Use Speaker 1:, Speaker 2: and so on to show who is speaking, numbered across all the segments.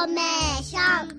Speaker 1: ーメーション。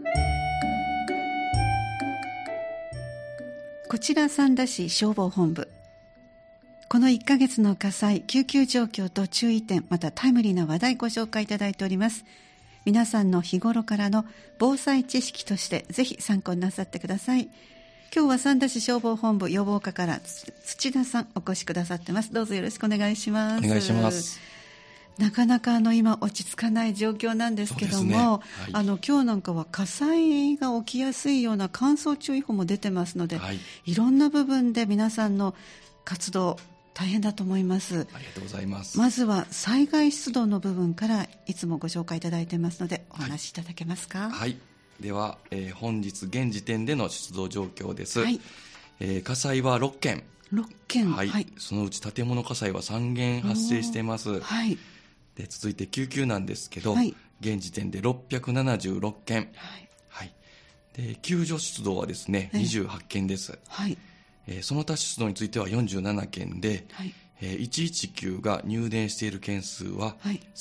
Speaker 2: こちら三田市消防本部。この1ヶ月の火災、救急状況と注意点、またタイムリーな話題ご紹介いただいております。皆さんの日頃からの防災知識としてぜひ参考になさってください。今日は三田市消防本部予防課から土田さんお越しくださってます。どうぞよろしくお願いします。
Speaker 3: お願いします。
Speaker 2: なかなか今落ち着かない状況なんですけども、今日なんかは火災が起きやすいような乾燥注意報も出てますので、いろんな部分で皆さんの活動大変だと思います。
Speaker 3: ありがとうございます。
Speaker 2: まずは災害出動の部分からいつもご紹介いただいてますのでお話しいただけますか。
Speaker 3: はい、では、本日現時点での出動状況です。火災は6件、そのうち建物火災は3件発生しています。で続いて救急なんですけど、現時点で676件、で救助出動はですね、28件です。その他出動については47件で、119が入電している件数は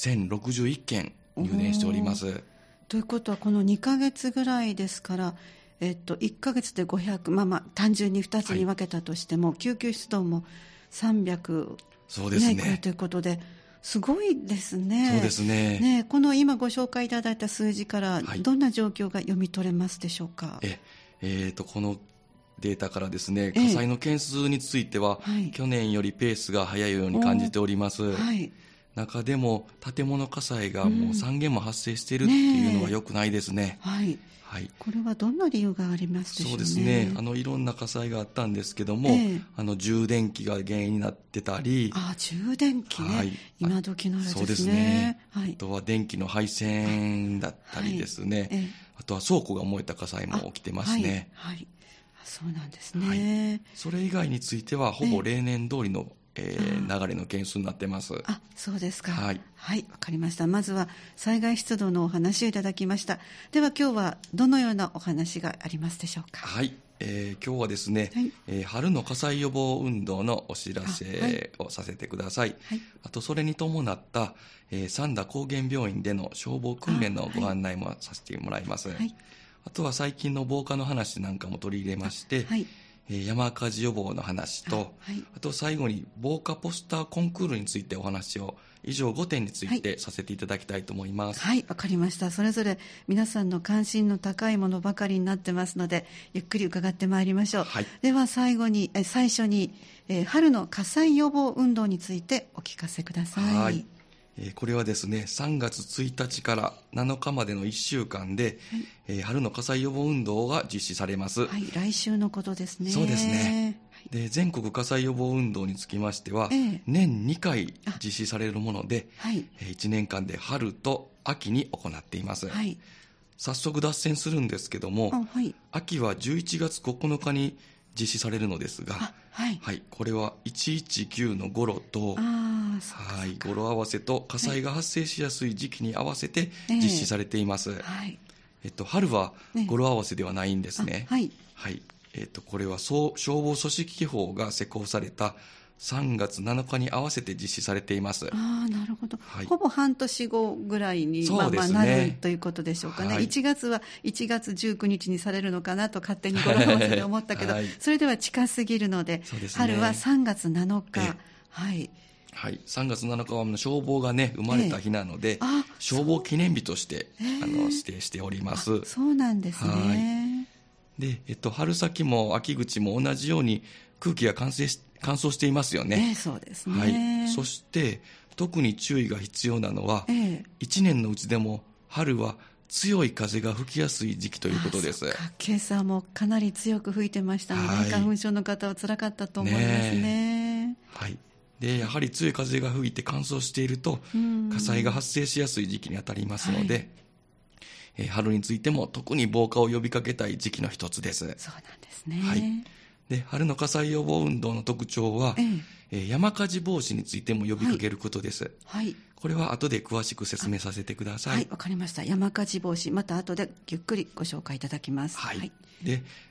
Speaker 3: 1061件入電しております。
Speaker 2: ということはこの2ヶ月ぐらいですから、1ヶ月で500、単純に2つに分けたとしても、救急出動も300、
Speaker 3: そうですね、
Speaker 2: ということですごいですね。
Speaker 3: そうですね。
Speaker 2: この今ご紹介いただいた数字からどんな状況が読み取れますでしょうか。
Speaker 3: このデータからですね、火災の件数については、去年よりペースが速いように感じております。中でも建物火災がもう3件も発生しているっていうのは良くないですね。
Speaker 2: これはどんな理由がありますでしょうね。
Speaker 3: そうですね、いろんな火災があったんですけども、充電器が原因になってたり、
Speaker 2: 充電器ね、今時のあれですね。
Speaker 3: そうですね、あとは電気の配線だったりですね、あとは倉庫が燃えた火災も起きてますね。
Speaker 2: そうなんですね。
Speaker 3: それ以外についてはほぼ例年通りの流れの件数になってます。
Speaker 2: そうですか。わかりました。まずは災害出動のお話をいただきました。では今日はどのようなお話がありますでしょうか。
Speaker 3: 今日はですね、春の火災予防運動のお知らせをさせてください。あとそれに伴った三田高原病院での消防訓練のご案内もさせてもらいます。あとは最近の防火の話なんかも取り入れまして、山火事予防の話と、あと最後に防火ポスターコンクールについてお話を以上5点についてさせていただきたいと思います。
Speaker 2: わかりました。それぞれ皆さんの関心の高いものばかりになってますので、ゆっくり伺ってまいりましょう。では最初に、春の火災予防運動についてお聞かせください。
Speaker 3: これはですね、3月1日から7日までの1週間で、春の火災予防運動が実施されます。
Speaker 2: 来週のことですね。
Speaker 3: そうですね。で全国火災予防運動につきましては、年2回実施されるもので、1年間で春と秋に行っています。早速脱線するんですけども、秋は11月9日に実施されるのですが、これは119の語呂と語呂合わせと火災が発生しやすい時期に合わせて実施されています。春は語呂合わせではないんですね。これは消防組織法が施行された3月7日に合わせて実施されています。
Speaker 2: なるほど。ほぼ半年後ぐらいに、なるということでしょうかね。1月は1月19日にされるのかなと勝手に語呂合わせで思ったけど、それでは近すぎるので、春は3月7日。
Speaker 3: 3月7日は消防がね生まれた日なので、消防記念日として指定しております。
Speaker 2: そうなんですね。
Speaker 3: で、春先も秋口も同じように空気が乾燥していますよね。
Speaker 2: そうですね。
Speaker 3: そして特に注意が必要なのは、1年のうちでも春は強い風が吹きやすい時期ということです。
Speaker 2: 今朝もかなり強く吹いてましたので、花粉症の方は辛かったと思いますね。
Speaker 3: でやはり強い風が吹いて乾燥していると火災が発生しやすい時期にあたりますので、春についても特に防火を呼びかけたい時期の一つです。
Speaker 2: そうなんですね。
Speaker 3: で春の火災予防運動の特徴は、山火事防止についても呼びかけることです。これは後で詳しく説明させてください。
Speaker 2: わかりました。山火事防止、また後でゆっくりご紹介いただきます。
Speaker 3: で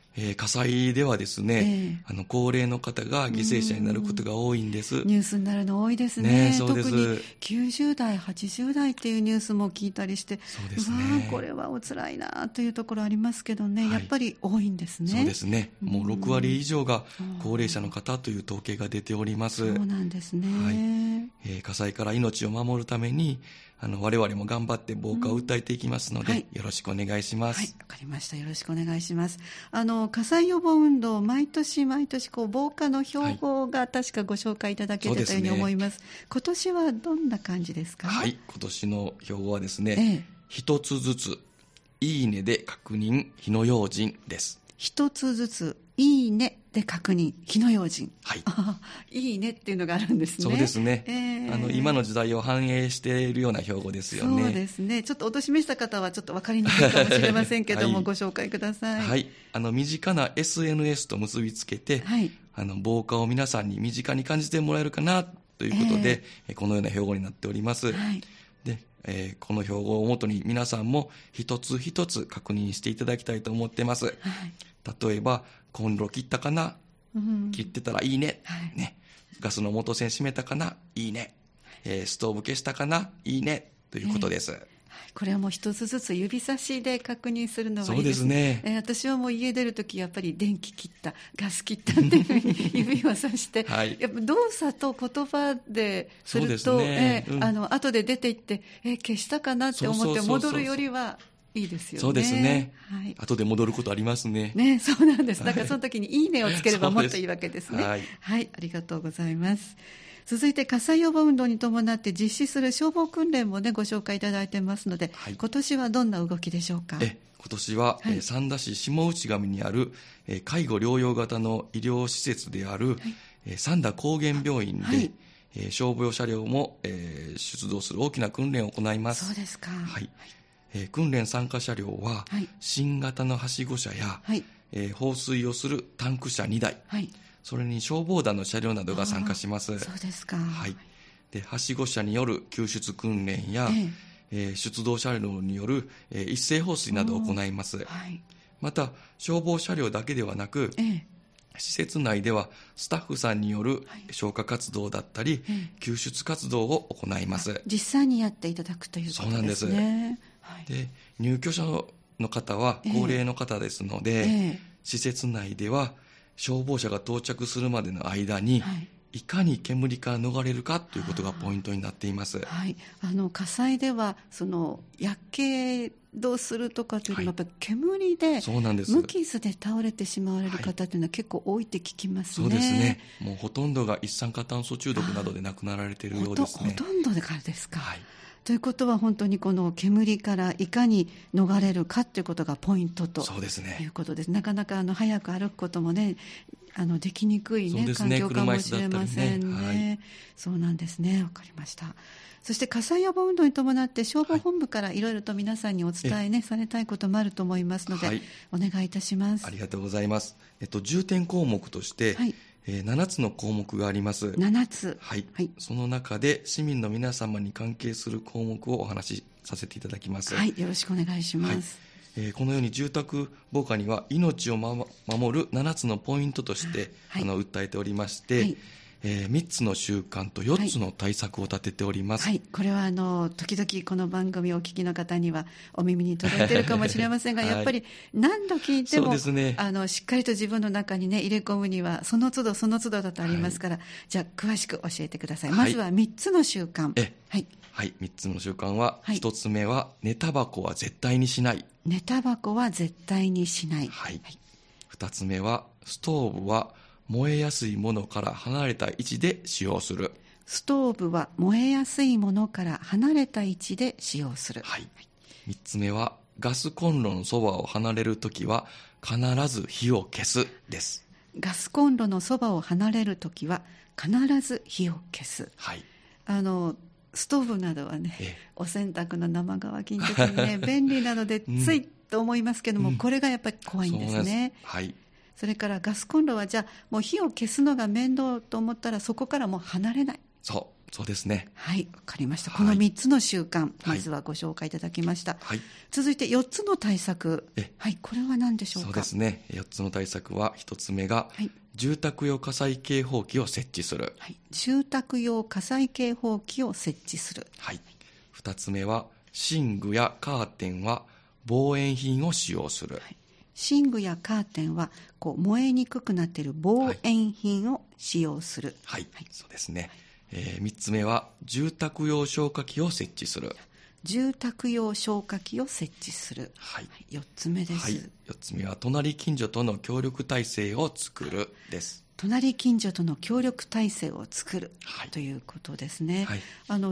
Speaker 3: 火災ではですね、高齢の方が犠牲者になることが多いんです。
Speaker 2: ニュースになるの多いですね。
Speaker 3: そうです。
Speaker 2: 特に90代、80代っていうニュースも聞いたりして、
Speaker 3: そうですね、
Speaker 2: これはお辛いなというところありますけどね、やっぱり多いんですね。
Speaker 3: そうですね。もう6割以上が高齢者の方という統計が出ております。
Speaker 2: そうなんですね。
Speaker 3: 火災から命を守るために我々も頑張って防火を訴えていきますので、よろしくお願いします。
Speaker 2: わかりました。よろしくお願いします。火災予防運動、毎年防火の標語が確かご紹介いただけてたように思います。今年はどんな感じですか？
Speaker 3: 今年の標語はですね、一つずついいねで確認火の用心です。
Speaker 2: 一つずついいねで確認火の用心。いいねっていうのがあるんですね。
Speaker 3: そうですね。今の時代を反映しているような標語ですよね。
Speaker 2: そうですね。ちょっとお年めした方はちょっと分かりにくいかもしれませんけども、ご紹介ください。
Speaker 3: 身近な SNS と結びつけて、防火を皆さんに身近に感じてもらえるかなということで、このような標語になっております。でこの標語をもとに皆さんも一つ一つ確認していただきたいと思ってます。例えば、コンロ切ったかな、切ってたらいいね、ガスの元栓閉めたかな、いいね、ストーブ消したかな、いいねということです。
Speaker 2: これはもう一つずつ指差しで確認するのがいいですね。そうですね。私はもう家出るときやっぱり電気切った、ガス切ったっていうふうに指をさして、やっぱ動作と言葉ですると、後で出て行って、消したかなって思って戻るよりはいいですよね。
Speaker 3: そうですね。後で戻ることありますね。
Speaker 2: そうなんです。だからその時にいいねをつければもっといいわけですね。ありがとうございます。続いて火災予防運動に伴って実施する消防訓練もねご紹介いただいてますので、今年はどんな動きでしょうか？今
Speaker 3: 年は、三田市下内上にある、介護療養型の医療施設である、三田高原病院で、消防車両も、出動する大きな訓練を行います。
Speaker 2: そうですか。
Speaker 3: 訓練参加車両は、新型のはしご車や、放水をするタンク車2台、それに消防団の車両などが参加します。
Speaker 2: そうですか。
Speaker 3: ではしご車による救出訓練や、出動車両による、一斉放水などを行います。また消防車両だけではなく、施設内ではスタッフさんによる消火活動だったり、救出活動を行います。
Speaker 2: 実際にやっていただくということですね。そうなんです。
Speaker 3: で入居者の方は高齢の方ですので、施設内では消防車が到着するまでの間に、いかに煙から逃れるかということがポイントになっています。
Speaker 2: 火災ではやけどするとかというのは、やっぱり煙で無傷で倒れてしまわれる方というのは結構多いって聞きますね。
Speaker 3: そうですね。もうほとんどが一酸化炭素中毒などで亡くなられているようですね。
Speaker 2: ほとんどでからですか。ということは本当にこの煙からいかに逃れるかということがポイントということです。なかなか早く歩くこともねできにくい、環境かもしれませんね。そうなんですね。わかりました。そして火災予防運動に伴って消防本部からいろいろと皆さんにお伝え、されたいこともあると思いますので、お願いいたします。
Speaker 3: ありがとうございます。重点項目として、7つの項目があります。
Speaker 2: 7つ。
Speaker 3: その中で市民の皆様に関係する項目をお話しさせていただきます。
Speaker 2: よろしくお願いします。
Speaker 3: このように住宅防火には命を守る7つのポイントとして、訴えておりまして、3つの習慣と4つの対策を立てております。
Speaker 2: これは時々この番組をお聞きの方にはお耳に届いているかもしれませんが、やっぱり何度聞いても、しっかりと自分の中に入れ込むにはその都度その都度だとありますから、じゃあ詳しく教えてください。まずは3つの習慣。
Speaker 3: 3つの習慣は、1つ目は寝タバコは絶対にしない。
Speaker 2: 寝タバコは絶対にしない。
Speaker 3: 2つ目はストーブは燃えやすいものから離れた位置で使用する。
Speaker 2: ストーブは燃えやすいものから離れた位置で使用する。
Speaker 3: 3つ目はガスコンロのそばを離れるときは必ず火を消すです。
Speaker 2: ガスコンロのそばを離れるときは必ず火を消す。ストーブなどはね、お洗濯の生乾きの時にね便利なのでついと思いますけども、これがやっぱり怖いんですね。それからガスコンロはじゃあもう火を消すのが面倒と思ったらそこからもう離れない。
Speaker 3: そうそうですね。
Speaker 2: はい、わかりました。この3つの習慣、まずはご紹介いただきました。はい、続いて4つの対策。はい、これは何でしょうか。
Speaker 3: そうですね。4つの対策は、1つ目が、住宅用火災警報器を設置する。
Speaker 2: はい、住宅用火災警報器を設置する。
Speaker 3: はい。2つ目は、寝具やカーテンは防煙品を使用する。はい、
Speaker 2: 寝具やカーテンは燃えにくくなっている防煙品を使用する。
Speaker 3: はい、はい、そうですね。3つ目は住宅用消火器を設置する。
Speaker 2: 住宅用消火器を設置する。はい、4つ目です。はい、
Speaker 3: 4つ目は隣近所との協力体制を作るです。
Speaker 2: 隣近所との協力体制を作る、ということですね。はい、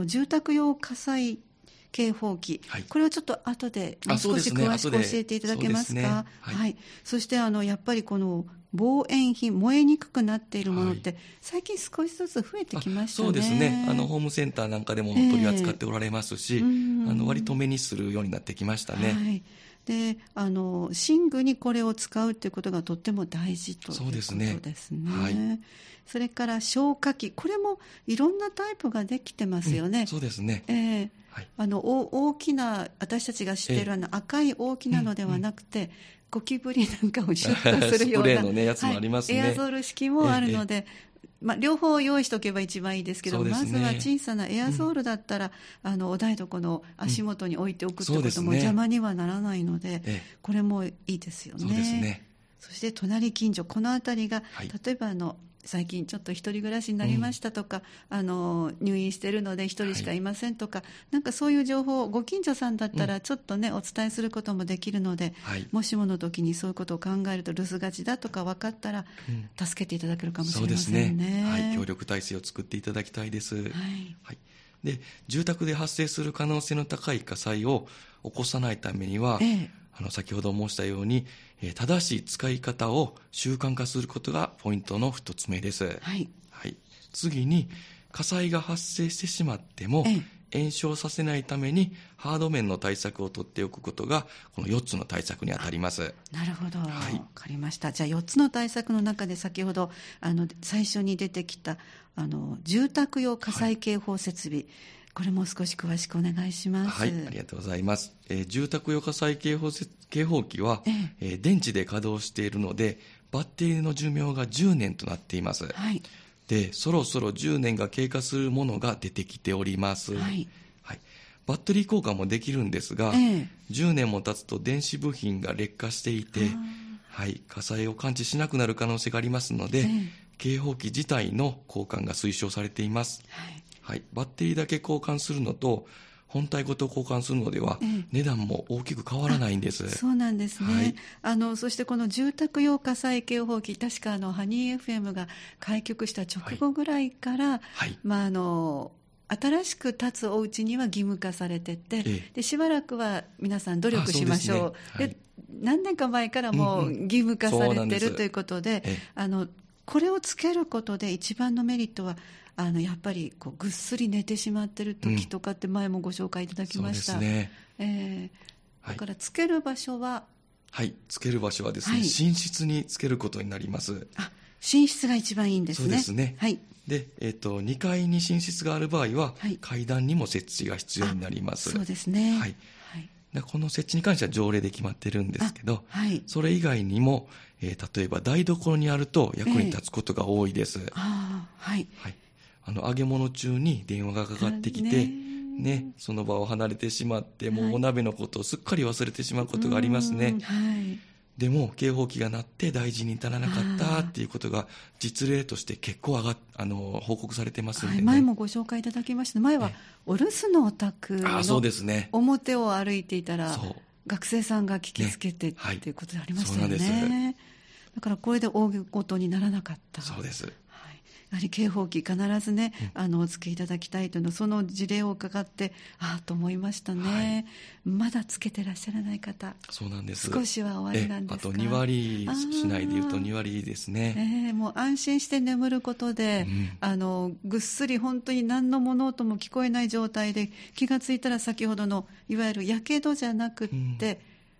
Speaker 2: 住宅用火災警報器、これはちょっと後でもう少し詳しく教えていただけますか。はい、そしてやっぱりこの防煙品、燃えにくくなっているものって、最近少しずつ増えてきましたね。
Speaker 3: そうですね。ホームセンターなんかでも取り扱っておられますし、割と目にするようになってきましたね。はい、
Speaker 2: で寝具にこれを使うということがとっても大事ということですね。はい、それから消火器、これもいろんなタイプができてますよね。
Speaker 3: そうですね。
Speaker 2: はい、大きな、私たちが知っている赤い大きなのではなくて、ゴキブリなんかをシュッとするような
Speaker 3: スプレーの、やつもありますね。
Speaker 2: エアゾール式もあるので、両方用意しておけば一番いいですけど、まずは小さなエアゾールだったら、お台所の足元に置いておくってことも邪魔にはならないので、これもいいですよね。そうですね。そして隣近所、このあたりが、例えば最近ちょっと一人暮らしになりましたとか、入院しているので一人しかいませんとか、なんかそういう情報をご近所さんだったらちょっとね、お伝えすることもできるので、もしもの時にそういうことを考えると留守がちだとか分かったら、助けていただけるかもしれませんね。そうですね。
Speaker 3: はい、協力体制を作っていただきたいです。はい。はい、で、住宅で発生する可能性の高い火災を起こさないためには、先ほど申したように、正しい使い方を習慣化することがポイントの一つ目です。はい。はい。次に、火災が発生してしまっても、延焼させないためにハード面の対策を取っておくことが、この4つの対策にあたります。
Speaker 2: なるほど。はい。わかりました。じゃあ4つの対策の中で先ほど、最初に出てきた、住宅用火災警報設備、これも少し詳しくお願いします。
Speaker 3: はい、ありがとうございます。住宅用火災警報器は、電池で稼働しているので、バッテリーの寿命が10年となっています。はい、で、そろそろ10年が経過するものが出てきております。はい、はい、バッテリー交換もできるんですが、10年も経つと電子部品が劣化していて、はい、火災を感知しなくなる可能性がありますので、警報器自体の交換が推奨されています。はい、バッテリーだけ交換するのと本体ごと交換するのでは、値段も大きく変わらないんです。
Speaker 2: そうなんですね。はい、そしてこの住宅用火災警報器、確かハニー FM が開局した直後ぐらいから、新しく建つお家には義務化されてて、でしばらくは皆さん努力しましょう。で何年か前からもう義務化されてるということで、これをつけることで一番のメリットは、やっぱりぐっすり寝てしまってる時とかって前もご紹介いただきました。そうですね。だからつける場所は、
Speaker 3: はい、つける場所はですね、寝室につけることになります。
Speaker 2: 寝室が一番いいんですね。
Speaker 3: そうですね。はい。で、2階に寝室がある場合は、階段にも設置が必要になります。
Speaker 2: そうですね。
Speaker 3: はい。でこの設置に関しては条例で決まってるんですけど、それ以外にも、例えば台所にあると役に立つことが多いです。はい。揚げ物中に電話がかかってきて、その場を離れてしまって、もうお鍋のことをすっかり忘れてしまうことがありますね。でも警報器が鳴って大事に至らなかったっていうことが実例として結構報告されてますんでね。
Speaker 2: 前もご紹介いただきました。前はお留守のお宅の表を歩いていたら、学生さんが聞きつけてっていうことでありましたよね。そうなんです。だからこれで大ごとにならなかった。
Speaker 3: そうです。
Speaker 2: やはり警報器必ずね、お付けいただきたいというの、その事例を伺ってと思いましたね。まだつけてらっしゃらない方、
Speaker 3: そうなんです。
Speaker 2: 少しはおありなんですか。
Speaker 3: あと2割しないでいうと2割ですね。
Speaker 2: もう安心して眠ることで、ぐっすり本当に何の物音も聞こえない状態で、気がついたら先ほどのいわゆるやけどじゃなくって、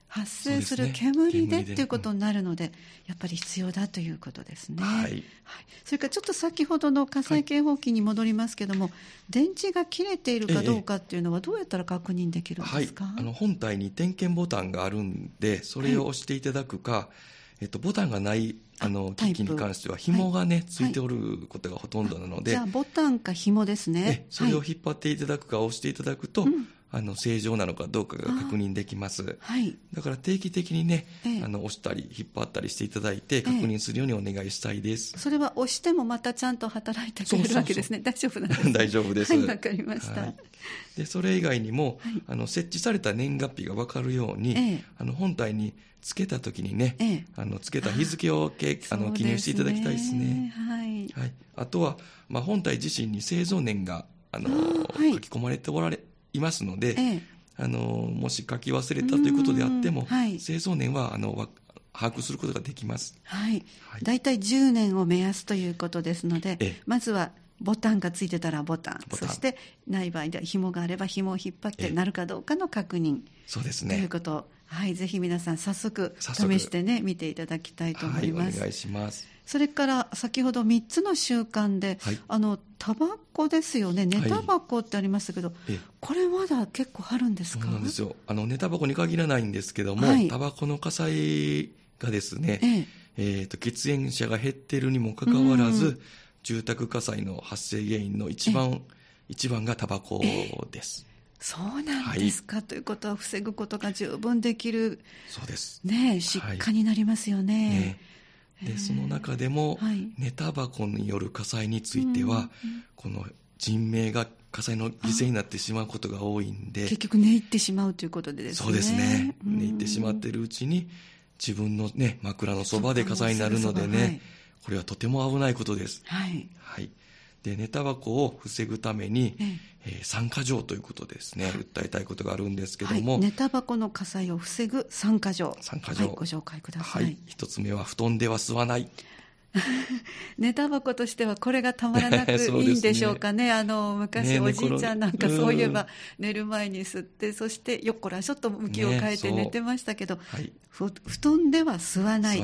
Speaker 2: 発生する煙でっていうことになるので、やっぱり必要だということですね。はい。それからちょっと先ほどの火災警報器に戻りますけども、電池が切れているかどうかっていうのはどうやったら確認できるんですか？
Speaker 3: 本体に点検ボタンがあるんで、それを押していただくか、ボタンがない機器に関しては紐がね、ついておることがほとんどなので、
Speaker 2: じゃあボタンか紐ですね。
Speaker 3: それを引っ張っていただくか押していただくと、正常なのかどうかが確認できます。だから定期的にね、押したり引っ張ったりしていただいて確認するようにお願いしたいです。
Speaker 2: それは押してもまたちゃんと働いてくれるわけですね。大丈夫なんですね。
Speaker 3: 大丈夫です。
Speaker 2: わかりました。
Speaker 3: でそれ以外にも、設置された年月日が分かるように、本体につけた時にね、つけた日付を記入していただきたいですね。あとは、本体自身に製造年が書き込まれていますので、もし書き忘れたということであっても、製造年は把握することができます。
Speaker 2: だいたい10年を目安ということですので、まずはボタンがついてたらボタン、そしてない場合で紐があれば紐を引っ張ってなるかどうかの確認、
Speaker 3: そうですね、
Speaker 2: ということを、ぜひ皆さん早速試してね見ていただきたいと思います。
Speaker 3: お願いします。
Speaker 2: それから先ほど3つの習慣で、タバコですよね。寝タバコってありましたけど、これまだ結構あるんですか？
Speaker 3: そうなんですよ。寝タバコに限らないんですけども、タバコの火災がですね、喫煙者が減っているにもかかわらず、住宅火災の発生原因の一番がタバコです。
Speaker 2: そうなんですか。ということは防ぐことが十分できる、
Speaker 3: そうです
Speaker 2: ね、疾患になりますよね。
Speaker 3: でその中でも、寝タバコによる火災については、この人命が火災の犠牲になってしまうことが多いんで、
Speaker 2: 結局寝入ってしまうということでですね。
Speaker 3: そうですね、寝入ってしまっているうちに自分の、枕のそばで火災になるのでね、これはとても危ないことです。で寝タバコを防ぐために、3か条ということですね、訴えたいことがあるんですけども、
Speaker 2: 寝タバコの火災を防ぐ3か条、ご紹介ください。
Speaker 3: 1つ目は布団では吸わない
Speaker 2: 寝タバコとしてはこれがたまらなくいいんでしょうかね。昔おじいちゃんなんかそういえば寝る前に吸って、そしてよっこらしょっと向きを変えて寝てましたけど、布団では吸わない。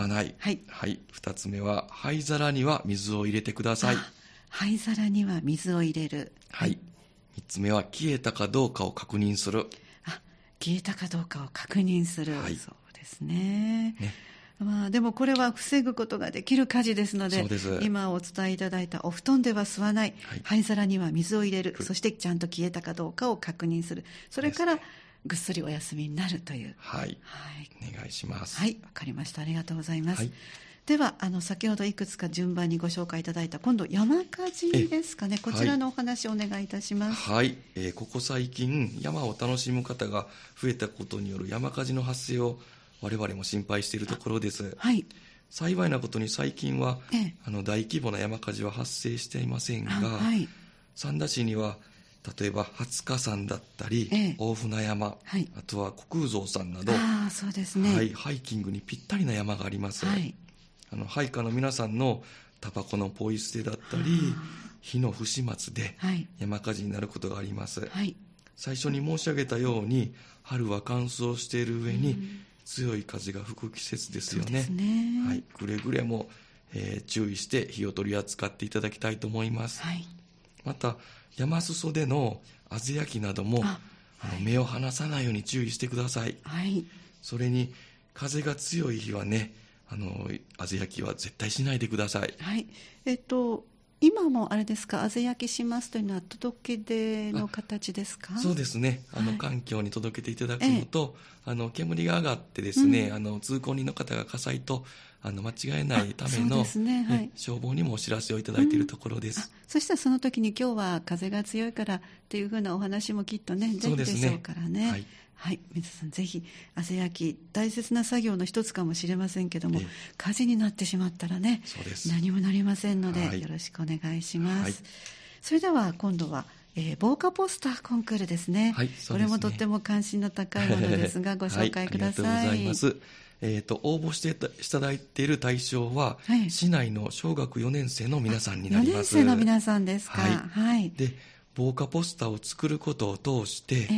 Speaker 3: 2つ目は灰皿には水を入れてください。
Speaker 2: 灰皿には水を入れる。
Speaker 3: 3つ目は消えたかどうかを確認する。
Speaker 2: 消えたかどうかを確認する。そうですね。でもこれは防ぐことができる火事ですので、今お伝えいただいたお布団では吸わない、灰皿には水を入れる、そしてちゃんと消えたかどうかを確認する、それからぐっすりお休みになるという。お願
Speaker 3: いします。
Speaker 2: わかりました。ありがとうございます。では先ほどいくつか順番にご紹介いただいた今度山火事ですかね。こちらのお話をお願いいたします。
Speaker 3: ここ最近山を楽しむ方が増えたことによる山火事の発生を我々も心配しているところです。幸いなことに最近は、大規模な山火事は発生していませんが、三田市には例えば初火山だったり、大船山、あとは虚空蔵山など、
Speaker 2: そうですね、
Speaker 3: ハイキングにぴったりな山があります。ハイカーの皆さんのタバコのポイ捨てだったり、火の不始末で山火事になることがあります。最初に申し上げたように、春は乾燥している上に強い風が吹く季節ですよね。くれぐれも、注意して火を取り扱っていただきたいと思います。また山裾でのあぜ焼きなども目を離さないように注意してください。それに風が強い日はね、あぜ焼きは絶対しないでください。
Speaker 2: 今もあれですか、あぜ焼きしますというのは届け出の形ですか？
Speaker 3: そうですね、環境に届けていただくのと、煙が上がってですね、通行人の方が火災と間違えないための、消防にもお知らせをいただいているところです。
Speaker 2: そしたらその時に今日は風が強いからっていうふうなお話もきっとね出るでしょうからね。皆さんぜひあぜ焼き大切な作業の一つかもしれませんけども、火事になってしまったらね、何もなりませんので、よろしくお願いします。それでは今度は、防火ポスターコンクールですね。これもとっても関心の高いものですがご紹介ください。
Speaker 3: ありがとうございます。応募していただいている対象は、市内の小学4年生の皆さんになります。
Speaker 2: 4年生の皆さんですか。
Speaker 3: で防火ポスターを作ることを通して、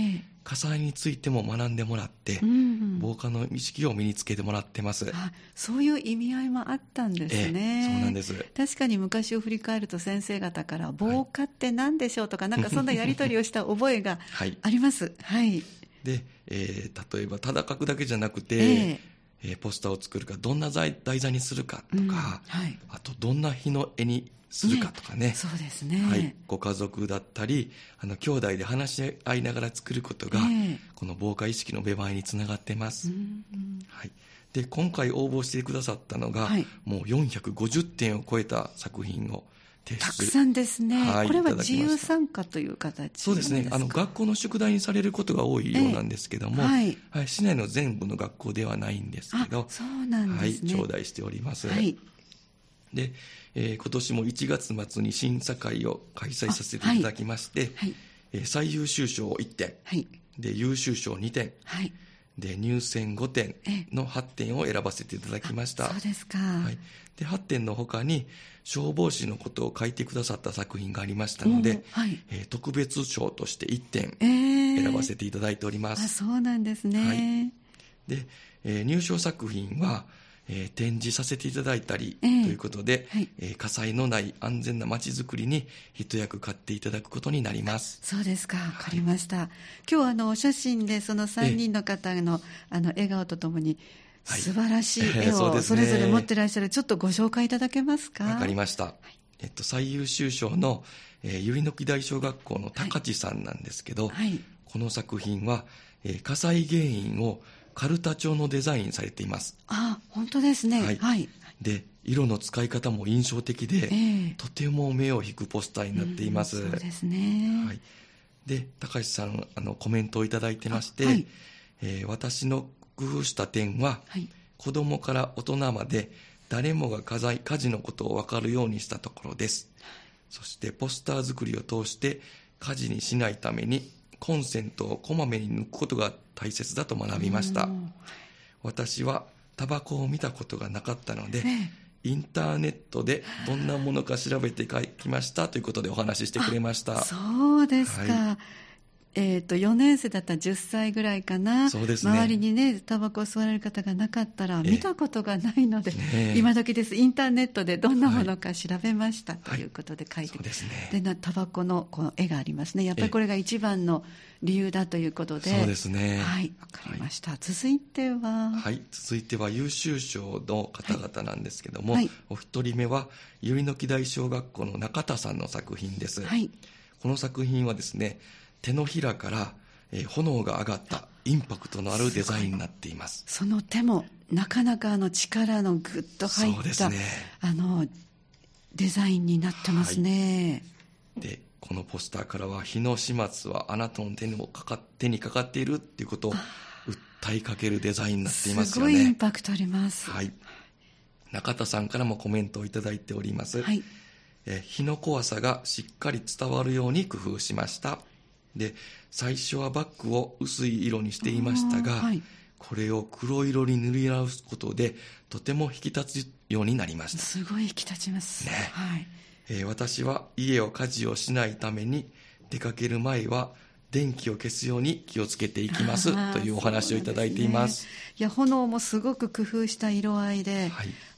Speaker 3: 火災についても学んでもらって、防火の意識を身につけてもらってます。
Speaker 2: そういう意味合いもあったんですね。
Speaker 3: そうなんです。
Speaker 2: 確かに昔を振り返ると先生方から防火って何でしょうとか、なんかそんなやり取りをした覚えがあります。はい。
Speaker 3: で、例えばただ書くだけじゃなくて、ポスターを作るかどんな題材にするかとか、あとどんな日の絵にするかとかね、
Speaker 2: そうですね、
Speaker 3: ご家族だったり兄弟で話し合いながら作ることが、この防火意識の芽生えにつながってます。で今回応募してくださったのが、もう450点を超えた作品を提出、
Speaker 2: たくさんですね。これは自由参加という形。
Speaker 3: そうですね、学校の宿題にされることが多いようなんですけども、市内の全部の学校ではないんですけど、
Speaker 2: そうなんですね、
Speaker 3: 頂戴しております。で、今年も1月末に審査会を開催させていただきまして、最優秀賞1点、で優秀賞2点、で入選5点の8点を選ばせていただきました。
Speaker 2: そうですか。
Speaker 3: で8点の他に消防士のことを書いてくださった作品がありましたので、特別賞として1点選ばせていただいております。
Speaker 2: そうなんですね。
Speaker 3: で、入賞作品は展示させていただいたりということで、火災のない安全な街づくりに一役買っていただくことになります。
Speaker 2: そうですか、わかりました。今日お写真でその3人の方の笑顔とともに素晴らしい絵をそれぞれ持ってらっしゃる、ちょっとご紹介いただけますか。
Speaker 3: わかりました。最優秀賞の百合木台小学校の高知さんなんですけど、この作品は火災原因をカルタ調のデザインされています。
Speaker 2: 本当ですね。
Speaker 3: で色の使い方も印象的で、とても目を引くポスターになっています。
Speaker 2: そうですね。
Speaker 3: で高橋さんコメントをいただいてまして、私の工夫した点は、子どもから大人まで誰もが火事のことを分かるようにしたところです。そしてポスター作りを通して火事にしないためにコンセントをこまめに抜くことが大切だと学びました。私はタバコを見たことがなかったので、インターネットでどんなものか調べて書きましたということでお話ししてくれました。
Speaker 2: そうですか。4年生だったら10歳ぐらいかな。
Speaker 3: そうですね。
Speaker 2: 周りにねタバコを吸われる方がなかったら見たことがないので、今時です。インターネットでどんなものか調べましたということで書いて、
Speaker 3: そうですね。
Speaker 2: でタバコのこの絵がありますね。やっぱりこれが一番の理由だということで。
Speaker 3: そうですね。
Speaker 2: わかりました。続いては、
Speaker 3: 続いては優秀賞の方々なんですけども、お一人目は百合木台小学校の中田さんの作品です。この作品はですね、手のひらから炎が上がったインパクトのあるデザインになっています。
Speaker 2: その手もなかなか力のグッと入った、デザインになってますね。
Speaker 3: でこのポスターからは火の始末はあなたの手にかかっているっていうことを訴えかけるデザインになっていますよね。
Speaker 2: すごいインパクトあります。
Speaker 3: 中田さんからもコメントをいただいております。火の怖さがしっかり伝わるように工夫しました。で最初はバッグを薄い色にしていましたが、これを黒色に塗り直すことでとても引き立つようになりました。
Speaker 2: すごい引き立ちますね。
Speaker 3: 私は家を火事をしないために出かける前は電気を消すように気をつけていきますというお話をいただいています。
Speaker 2: いや炎もすごく工夫した色合いで、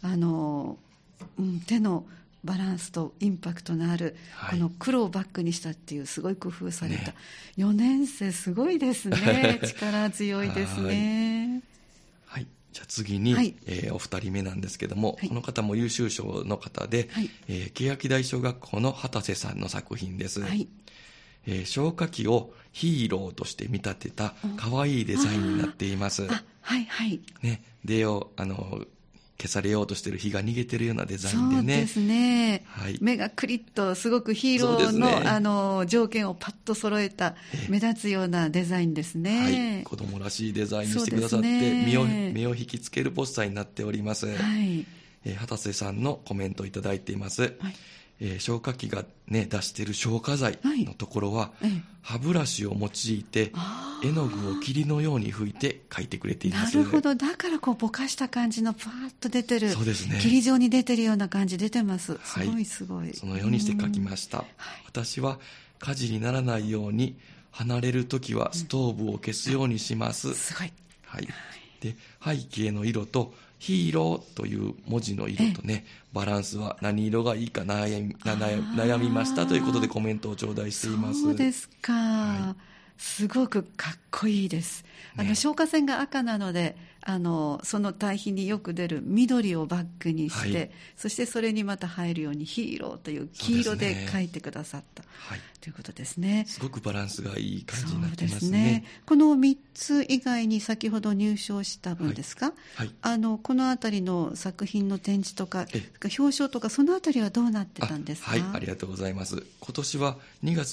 Speaker 2: 手のバランスとインパクトのある、この黒をバックにしたっていうすごい工夫された、4年生すごいですね。力強いですね。
Speaker 3: じゃあ次に、お二人目なんですけども、この方も優秀賞の方で、欅台小学校の畑瀬さんの作品です。消火器をヒーローとして見立てた可愛いデザインになっています。で消されようとしている火が逃げてるようなデザインでね。そうです
Speaker 2: ね。目がクリッとすごくヒーローの、条件をパッと揃えた目立つようなデザインですね。
Speaker 3: 子供らしいデザインにしてくださって、目を引きつけるポスターになっております。畑瀬さんのコメントをいただいています。消火器が、出している消火剤のところは、歯ブラシを用いて絵の具を霧のように吹いて描いてくれています。
Speaker 2: なるほど。だからぼかした感じのパーッと出てる、霧状に出てるような感じ出てます。すごいすごい。
Speaker 3: そのようにして描きました。私は火事にならないように離れるときはストーブを消すようにします。
Speaker 2: すごい。
Speaker 3: はい。で、背景の色とヒーローという文字の色とね、バランスは何色がいいか悩みましたということでコメントを頂戴しています。
Speaker 2: そうですか。はい、すごくかっこいいです。消火栓が赤なので、その対比によく出る緑をバックにして、はい、そしてそれにまた入るようにヒーローという黄色で描いてくださった、はい、ということですね。
Speaker 3: すごくバランスがいい感じになってますね。
Speaker 2: そうですね。この3つ以外に先ほど入賞した分ですか、はいはい、このあたりの作品の展示とか表彰とかそのあたりはどうなってたんですか？
Speaker 3: はい、ありがとうございます。今年は2月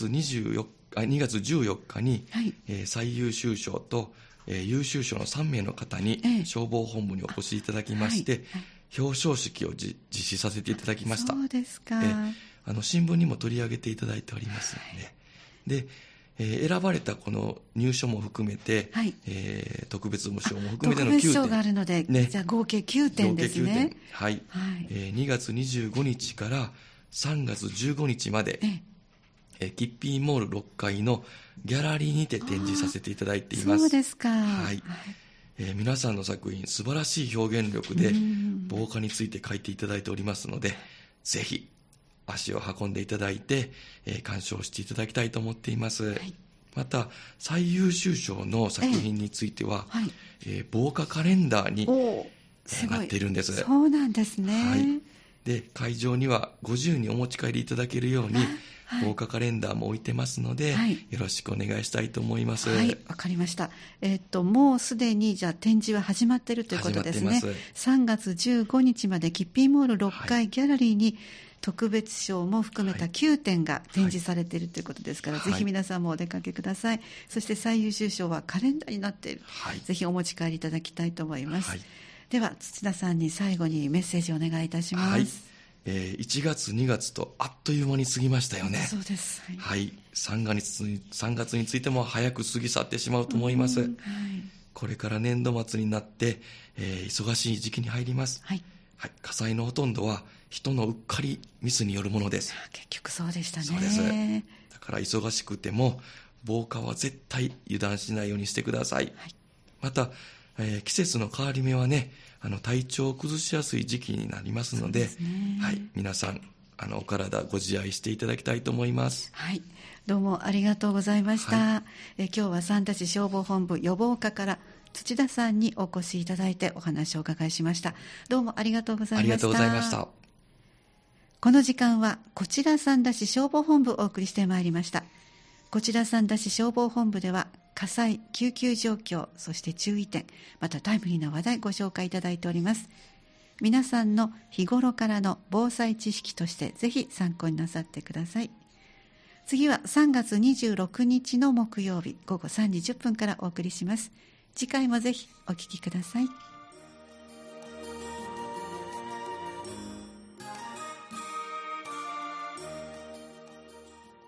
Speaker 3: 14日に、はい、最優秀賞と優秀賞の3名の方に消防本部にお越しいただきまして、はいはい、表彰式を実施させていただきました。
Speaker 2: そうですか。
Speaker 3: 新聞にも取り上げていただいておりますので、で、選ばれたこの入賞も含めて、はい、特別賞も含めての9点。
Speaker 2: 特別賞があるので、ね、じゃあ合計9点ですね。
Speaker 3: 合計9点。はい。はい、2月25日から3月15日まで、キッピーモール6階のギャラリーにて展示させていただいています。
Speaker 2: そうですか。
Speaker 3: はい。皆さんの作品、素晴らしい表現力で防火について書いていただいておりますので、ぜひ足を運んでいただいて、鑑賞していただきたいと思っています。はい、また最優秀賞の作品については、はい、防火カレンダーになっているんです。
Speaker 2: そうなんですね。
Speaker 3: はい。で、会場にはご自由にお持ち帰りいただけるように、防火カレンダーも置いてますので、はい、よろしくお願いしたいと思います。
Speaker 2: はい、わかりました。もうすでにじゃあ展示は始まっているということですね。3月15日までキッピーモール6階ギャラリーに特別賞も含めた9点が展示されているということですから、はい、ぜひ皆さんもお出かけください。そして最優秀賞はカレンダーになっている。はい、ぜひお持ち帰りいただきたいと思います。はい、では土田さんに最後にメッセージをお願いいたします。はい、
Speaker 3: 1月2月とあっという間に過ぎましたよね。
Speaker 2: そうです。
Speaker 3: はい、3月についても早く過ぎ去ってしまうと思います。はい、これから年度末になって、忙しい時期に入ります。はいはい、火災のほとんどは人のうっかりミスによるものです。
Speaker 2: 結局そうでしたね。
Speaker 3: そうです。だから忙しくても防火は絶対油断しないようにしてください。はい、また、季節の変わり目はね、体調を崩しやすい時期になりますので、はい、皆さんお体ご自愛していただきたいと思います。
Speaker 2: はい、どうもありがとうございました。はい、今日は三田市消防本部予防課から土田さんにお越しいただいてお話をお伺いしました。どうもありがとうございました。
Speaker 3: ありがとうございました。
Speaker 2: この時間はこちら三田市消防本部をお送りしてまいりました。こちら三田市消防本部では火災、救急状況、そして注意点、またタイムリーな話題ご紹介いただいております。皆さんの日頃からの防災知識としてぜひ参考になさってください。次は3月26日の木曜日午後3時10分からお送りします。次回もぜひお聞きください。